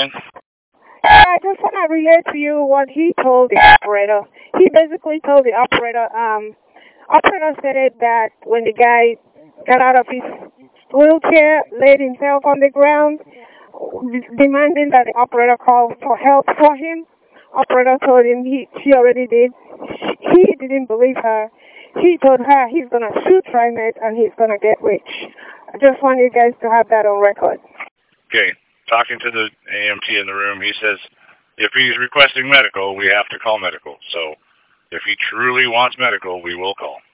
speaking. I just want to relate to you what he told the operator. He basically told the operator, operator said that when the guy got out of his wheelchair, laid himself on the ground, demanding that the operator call for help for him. Operator told him she already did. He didn't believe her. He told her he's going to shoot TriMet and he's going to get rich. I just want you guys to have that on record. Okay. Talking to the AMT in the room, he says if he's requesting medical, we have to call medical. So if he truly wants medical, we will call.